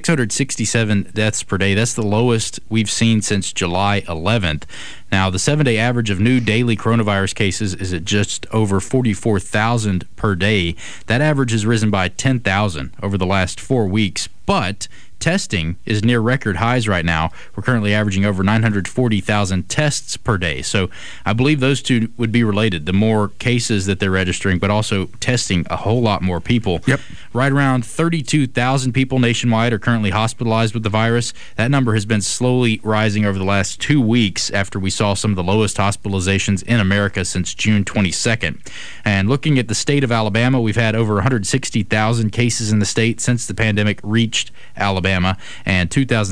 667 deaths per day. That's the lowest we've seen since July 11th. Now, the 7-day average of new daily coronavirus cases is at just over 44,000 per day. That average has risen by 10,000 over the last 4 weeks, but testing is near record highs right now. We're currently averaging over 940,000 tests per day. So I believe those two would be related. The more cases that they're registering, but also testing a whole lot more people. Yep. Right around 32,000 people nationwide are currently hospitalized with the virus. That number has been slowly rising over the last 2 weeks after we saw some of the lowest hospitalizations in America since June 22nd. And looking at the state of Alabama, we've had over 160,000 cases in the state since the pandemic reached Alabama, and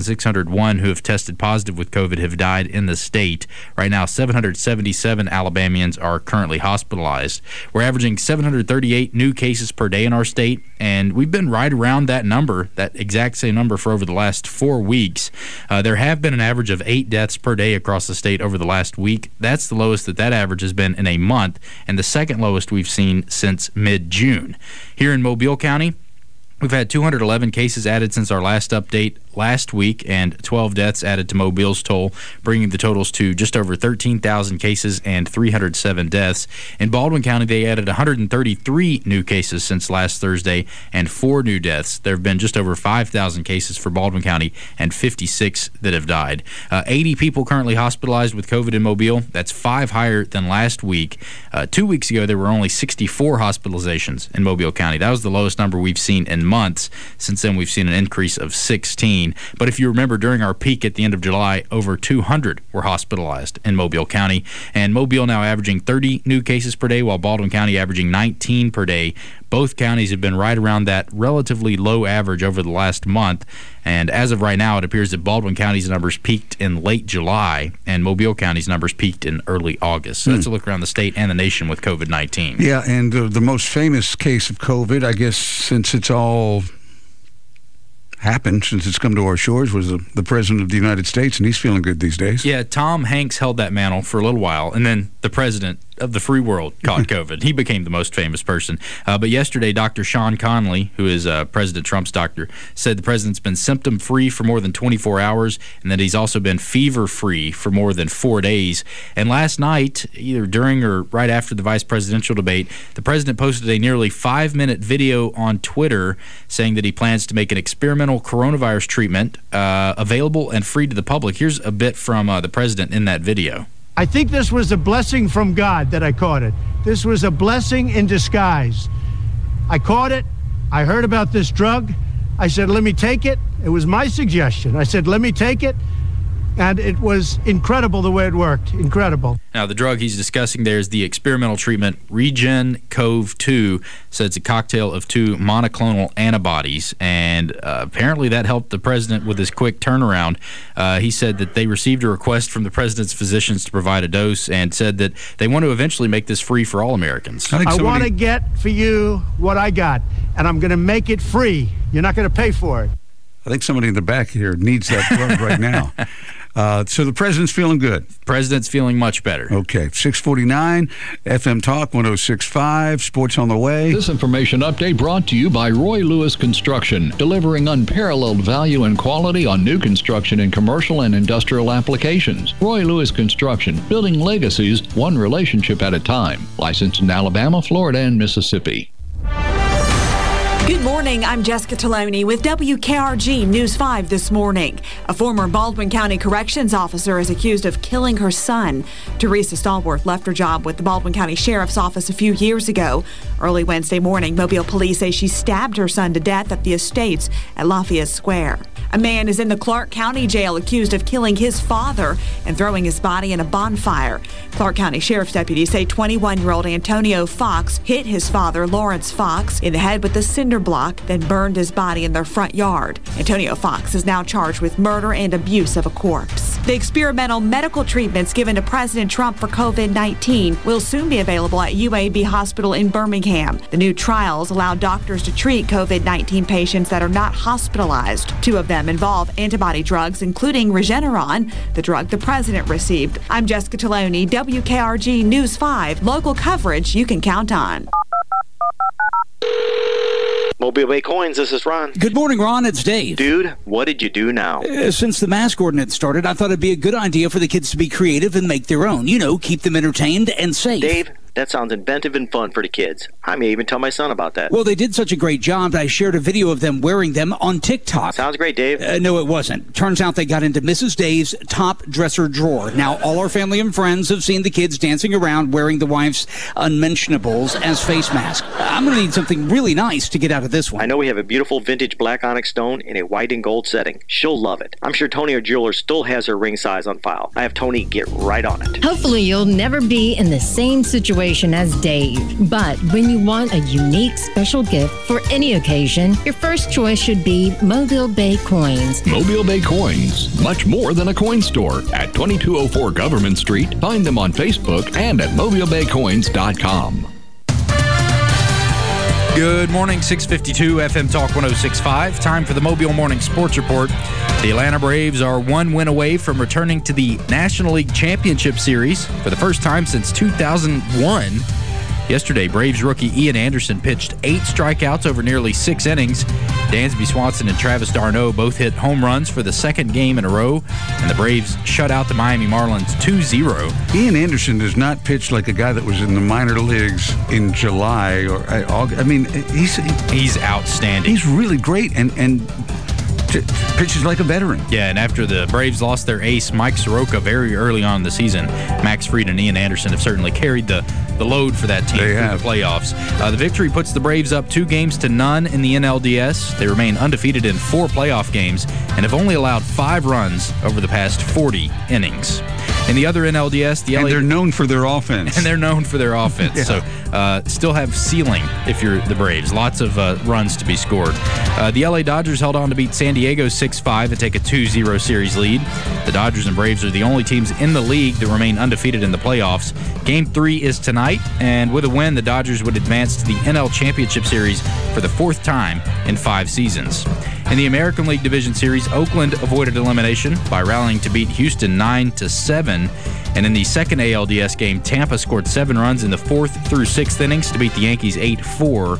2,601 who have tested positive with COVID have died in the state. Right now, 777 Alabamians are currently hospitalized. We're averaging 738 new cases per day in our state, and we've been right around that number, that exact same number, for over the last 4 weeks. There have been an average of 8 deaths per day across the state over the last week. That's the lowest that average has been in a month, and the second lowest we've seen since mid-June. Here in Mobile County, we've had 211 cases added since our last update last week, and 12 deaths added to Mobile's toll, bringing the totals to just over 13,000 cases and 307 deaths. In Baldwin County, they added 133 new cases since last Thursday and 4 new deaths. There have been just over 5,000 cases for Baldwin County and 56 that have died. 80 people currently hospitalized with COVID in Mobile. That's 5 higher than last week. 2 weeks ago, there were only 64 hospitalizations in Mobile County. That was the lowest number we've seen in months. Since then, we've seen an increase of 16. But if you remember, during our peak at the end of July, over 200 were hospitalized in Mobile County. And Mobile now averaging 30 new cases per day, while Baldwin County averaging 19 per day. Both counties have been right around that relatively low average over the last month. And as of right now, it appears that Baldwin County's numbers peaked in late July, and Mobile County's numbers peaked in early August. So that's a look around the state and the nation with COVID-19. Yeah, and the most famous case of COVID, I guess, since it's all happened, since it's come to our shores, was the President of the United States, and he's feeling good these days. Yeah, Tom Hanks held that mantle for a little while, and then the President of the free world caught COVID. He became the most famous person. But yesterday, Dr. Sean Conley, who is President Trump's doctor, said the president's been symptom-free for more than 24 hours and that he's also been fever-free for more than 4 days. And last night, either during or right after the vice presidential debate, the president posted a nearly 5-minute video on Twitter saying that he plans to make an experimental coronavirus treatment available and free to the public. Here's a bit from the president in that video. I think this was a blessing from God that I caught it. This was a blessing in disguise. I caught it. I heard about this drug. I said, let me take it. It was my suggestion. I said, let me take it. And it was incredible the way it worked. Incredible. Now, the drug he's discussing there is the experimental treatment REGEN-COV2. So it's a cocktail of 2 monoclonal antibodies. And apparently that helped the president with his quick turnaround. He said that they received a request from the president's physicians to provide a dose and said that they want to eventually make this free for all Americans. I want to get for you what I got, and I'm going to make it free. You're not going to pay for it. I think somebody in the back here needs that drug right now. So the president's feeling good. President's feeling much better. Okay. 649, FM Talk 106.5, sports on the way. This information update brought to you by Roy Lewis Construction, delivering unparalleled value and quality on new construction in commercial and industrial applications. Roy Lewis Construction, building legacies one relationship at a time. Licensed in Alabama, Florida, and Mississippi. Good morning, I'm Jessica Taloni with WKRG News 5 this morning. A former Baldwin County Corrections officer is accused of killing her son. Teresa Stallworth left her job with the Baldwin County Sheriff's Office a few years ago. Early Wednesday morning, Mobile police say she stabbed her son to death at the Estates at Lafayette Square. A man is in the Clark County Jail accused of killing his father and throwing his body in a bonfire. Clark County Sheriff's deputies say 21-year-old Antonio Fox hit his father, Lawrence Fox, in the head with a cinder block, then burned his body in their front yard. Antonio Fox is now charged with murder and abuse of a corpse. The experimental medical treatments given to President Trump for COVID-19 will soon be available at UAB Hospital in Birmingham. The new trials allow doctors to treat COVID-19 patients that are not hospitalized. 2 of them involve antibody drugs, including Regeneron, the drug the president received. I'm Jessica Taloni, WKRG News 5, local coverage you can count on. Mobile Bay Coins, this is Ron. Good morning, Ron. It's Dave. Dude, what did you do now? Since the mask ordinance started, I thought it'd be a good idea for the kids to be creative and make their own. You know, keep them entertained and safe. Dave, that sounds inventive and fun for the kids. I may even tell my son about that. Well, they did such a great job that I shared a video of them wearing them on TikTok. Sounds great, Dave. No, it wasn't. Turns out they got into Mrs. Dave's top dresser drawer. Now, all our family and friends have seen the kids dancing around wearing the wife's unmentionables as face masks. I'm going to need something really nice to get out of this one. I know we have a beautiful vintage black onyx stone in a white and gold setting. She'll love it. I'm sure Tony, our jeweler, still has her ring size on file. I have Tony get right on it. Hopefully, you'll never be in the same situation as Dave. But when you want a unique special gift for any occasion, your first choice should be Mobile Bay Coins. Mobile Bay Coins, much more than a coin store. At 2204 Government Street, find them on Facebook and at mobilebaycoins.com. Good morning, 652 FM Talk 106.5. Time for the Mobile Morning Sports Report. The Atlanta Braves are 1 win away from returning to the National League Championship Series for the first time since 2001. Yesterday, Braves rookie Ian Anderson pitched 8 strikeouts over nearly 6 innings. Dansby Swanson and Travis d'Arnaud both hit home runs for the second game in a row, and the Braves shut out the Miami Marlins 2-0. Ian Anderson does not pitch like a guy that was in the minor leagues in July or August. I mean, he's outstanding. He's really great and pitches like a veteran. Yeah, and after the Braves lost their ace, Mike Soroka, very early on in the season, Max Fried and Ian Anderson have certainly carried the load for that team through the playoffs. The victory puts the Braves up 2-0 in the NLDS. They remain undefeated in 4 playoff games and have only allowed 5 runs over the past 40 innings. In the other NLDS, the LA... And they're known for their offense. And they're known for their offense. Yeah. So still have ceiling if you're the Braves. Lots of runs to be scored. The LA Dodgers held on to beat San Diego 6-5 and take a 2-0 series lead. The Dodgers and Braves are the only teams in the league that remain undefeated in the playoffs. Game 3 is tonight, and with a win, the Dodgers would advance to the NL Championship Series for the 4th time in 5 seasons. In the American League Division Series, Oakland avoided elimination by rallying to beat Houston 9-7. And in the second ALDS game, Tampa scored 7 runs in the 4th through 6th innings to beat the Yankees 8-4.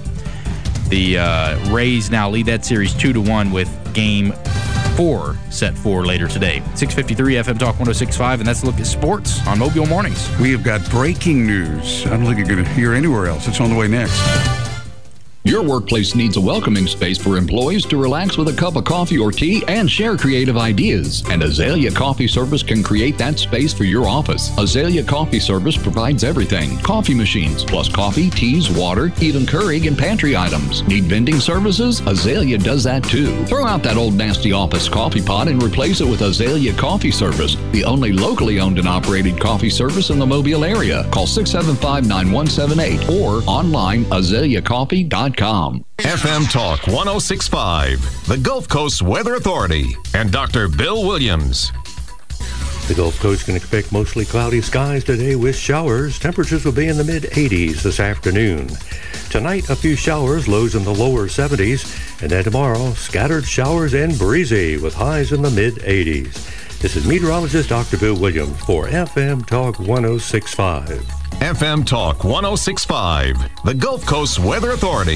The Rays now lead that series 2-1 with Game 4 set for later today. 653 FM Talk 106.5, and that's a look at sports on Mobile Mornings. We have got breaking news. I don't think you're going to hear anywhere else. It's on the way next. Your workplace needs a welcoming space for employees to relax with a cup of coffee or tea and share creative ideas. And Azalea Coffee Service can create that space for your office. Azalea Coffee Service provides everything. Coffee machines, plus coffee, teas, water, even Keurig and pantry items. Need vending services? Azalea does that too. Throw out that old nasty office coffee pot and replace it with Azalea Coffee Service, the only locally owned and operated coffee service in the Mobile area. Call 675-9178 or online azaleacoffee.com. FM Talk 106.5, the Gulf Coast Weather Authority, and Dr. Bill Williams. The Gulf Coast can expect mostly cloudy skies today with showers. Temperatures will be in the mid-80s this afternoon. Tonight, a few showers, lows in the lower 70s. And then tomorrow, scattered showers and breezy with highs in the mid-80s. This is meteorologist Dr. Bill Williams for FM Talk 106.5. FM Talk 106.5, the Gulf Coast Weather Authority.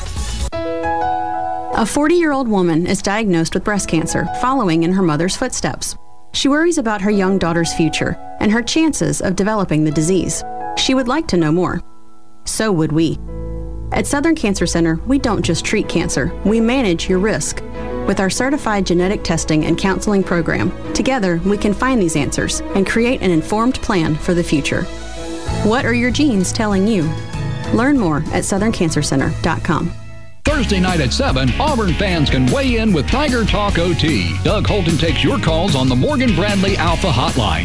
A 40-year-old woman is diagnosed with breast cancer, following in her mother's footsteps. She worries about her young daughter's future and her chances of developing the disease. She would like to know more. So would we. At Southern Cancer Center, we don't just treat cancer, we manage your risk. With our certified genetic testing and counseling program, together we can find these answers and create an informed plan for the future. What are your genes telling you? Learn more at southerncancercenter.com. Thursday night at 7, Auburn fans can weigh in with Tiger Talk OT. Doug Holton takes your calls on the Morgan Bradley Alpha Hotline,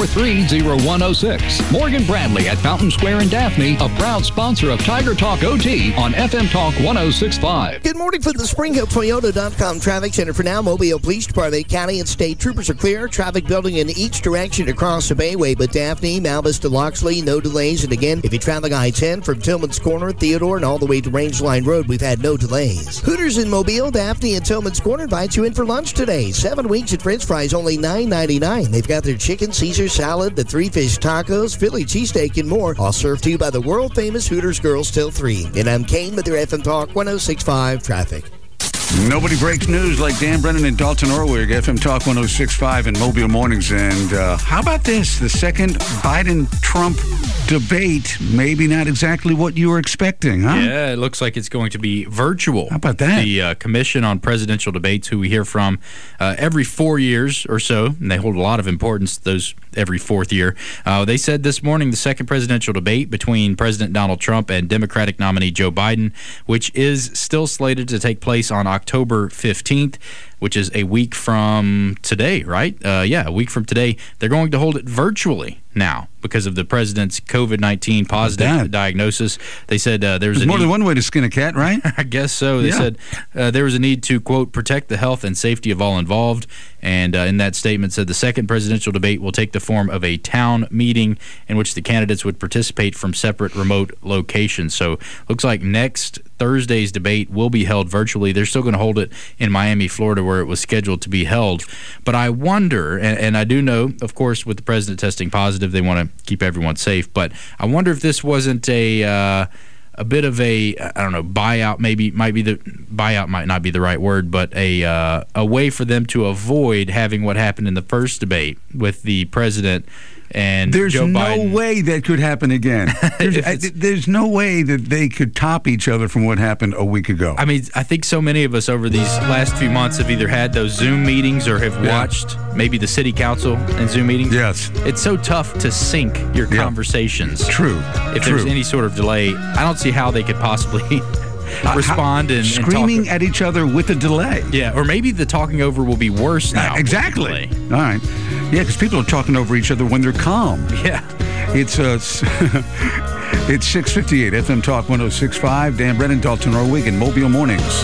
343-0106. Morgan Bradley at Fountain Square in Daphne, a proud sponsor of Tiger Talk OT on FM Talk 1065. Good morning from the SpringHillToyota.com Traffic Center. For now, Mobile Police Department, County and State Troopers are clear. Traffic building in each direction across the Bayway, but Daphne, Malbus to Loxley, no delays. And again, if you travel I-10 from Tillman's Corner, Theodore, and all the way to Rangeline Road, we've had no delays. Hooters in Mobile, Daphne, and Tillman's Corner invites you in for lunch today. 7 weeks at French fries, only $9.99. They've got their chicken Caesar salad, the 3-fish tacos, Philly cheesesteak, and more. All served to you by the world-famous Hooters girls till 3. And I'm Kane with your FM Talk 1065 Traffic. Nobody breaks news like Dan Brennan and Dalton Orwig, FM Talk 1065 and Mobile Mornings. And how about this? The second Biden-Trump debate, maybe not exactly what you were expecting, huh? Yeah, it looks like it's going to be virtual. How about that? The Commission on Presidential Debates, who we hear from every 4 years or so, and they hold a lot of importance, those every fourth year. They said this morning the second presidential debate between President Donald Trump and Democratic nominee Joe Biden, which is still slated to take place on October 15th, which is a week from today, right? A week from today. They're going to hold it virtually now because of the president's COVID-19 positive diagnosis. They said there's more than one way to skin a cat, right? I guess so. They said there was a need to, quote, protect the health and safety of all involved. And in that statement said the second presidential debate will take the form of a town meeting in which the candidates would participate from separate remote locations. So looks like next Thursday's debate will be held virtually. They're still going to hold it in Miami, Florida, where it was scheduled to be held. But I wonder, and I do know, of course, with the president testing positive, they want to keep everyone safe. But I wonder if this wasn't a bit of a, I don't know, buyout. Buyout might not be the right word, but a way for them to avoid having what happened in the first debate with the president and There's Joe Biden. no way that could happen again. There's no way that they could top each other from what happened a week ago. I mean, I think so many of us over these last few months have either had those Zoom meetings or have watched maybe the city council and Zoom meetings. Yes. It's so tough to sync your conversations. True. If there's any sort of delay, I don't see how they could possibly respond and screaming talk at each other with a delay. Yeah, or maybe the talking over will be worse now. Exactly. All right. Yeah, because people are talking over each other when they're calm. Yeah. It's 6:58 FM Talk 1065. Dan Brennan, Dalton Orwig, and Mobile Mornings.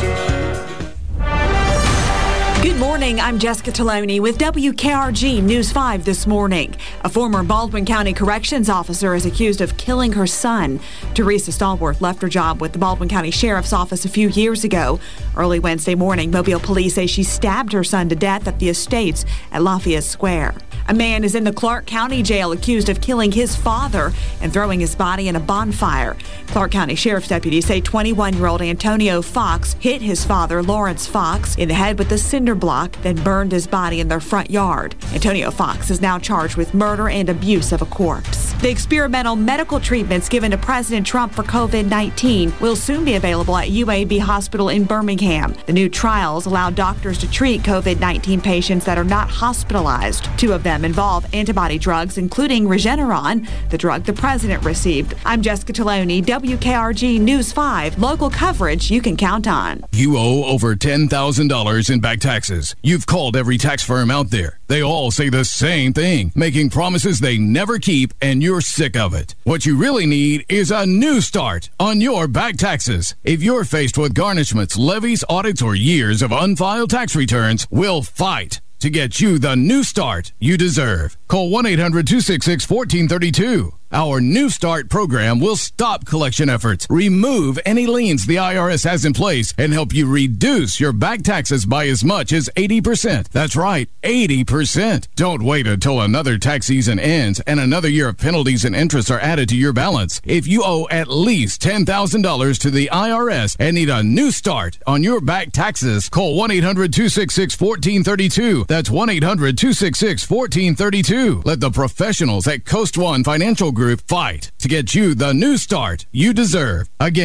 Good morning, I'm Jessica Taloni with WKRG News 5 this morning. A former Baldwin County Corrections officer is accused of killing her son. Teresa Stallworth left her job with the Baldwin County Sheriff's Office a few years ago. Early Wednesday morning, Mobile police say she stabbed her son to death at the estates at Lafayette Square. A man is in the Clark County Jail accused of killing his father and throwing his body in a bonfire. Clark County Sheriff's deputies say 21-year-old Antonio Fox hit his father, Lawrence Fox, in the head with a cinder block, then burned his body in their front yard. Antonio Fox is now charged with murder and abuse of a corpse. The experimental medical treatments given to President Trump for COVID-19 will soon be available at UAB Hospital in Birmingham. The new trials allow doctors to treat COVID-19 patients that are not hospitalized. 2 of them involve antibody drugs, including Regeneron, the drug the president received. I'm Jessica Taloni, WKRG News 5, local coverage you can count on. You owe over $10,000 in back taxes. You've called every tax firm out there. They all say the same thing, making promises they never keep, and you're sick of it. What you really need is a new start on your back taxes. If you're faced with garnishments, levies, audits, or years of unfiled tax returns, we'll fight to get you the new start you deserve. Call 1-800-266-1432. Our New Start program will stop collection efforts, remove any liens the IRS has in place, and help you reduce your back taxes by as much as 80%. That's right, 80%. Don't wait until another tax season ends and another year of penalties and interest are added to your balance. If you owe at least $10,000 to the IRS and need a new start on your back taxes, call 1-800-266-1432. That's 1-800-266-1432. Let the professionals at Coast One Financial Group fight to get you the new start you deserve. Again,